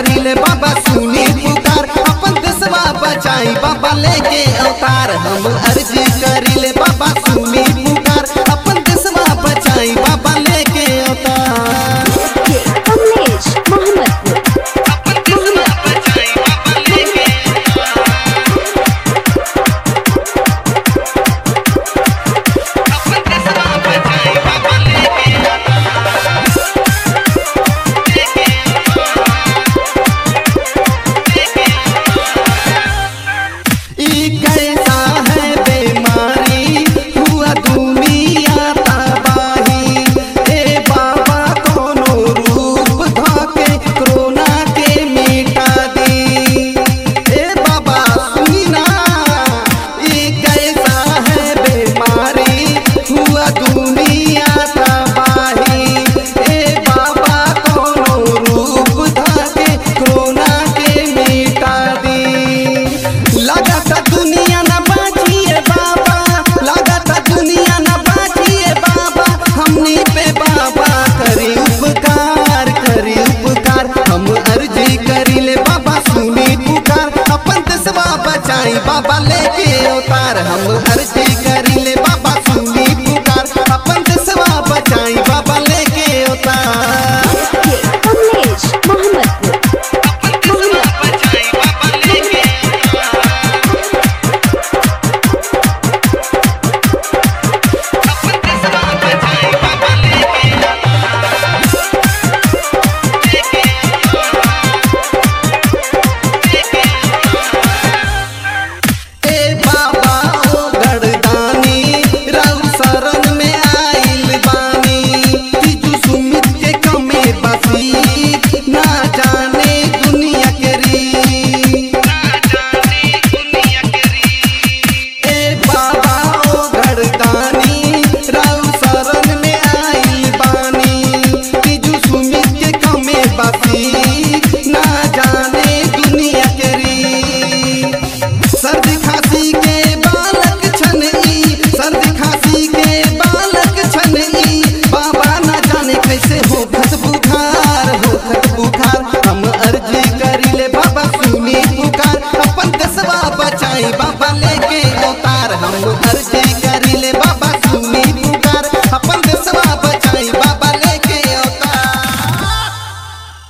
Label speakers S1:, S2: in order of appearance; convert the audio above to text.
S1: करिले बाबा सुनी पुकार, अपन देशवा बचाई बाबा लेके अवतार। हम अर्जी करिले बाबा सुनी पुकार, अपन देशवा बचाई बाबा लेके अवतार।
S2: कमलेश मोहम्मदपुर।
S1: कैसा है बीमारी हुआ दुनिया तबाही, ए बाबा कोनो रूप धाके कोरोना के मिटा दी। ए बाबा सुनी ना, ये कैसा है बीमारी हुआ दुनिया तबाही, ए बाबा कोनो रूप धाके कोरोना के मिटा दी। लगता दुनिया न बाजिए बाबा, लगता दुनिया न बाजिए बाबा, हमनी पे बाबा करी उपकार, करी उपकार। हम अर्जी करिले बाबा सुनी पुकार, अपन देशवा बचाई बाबा ले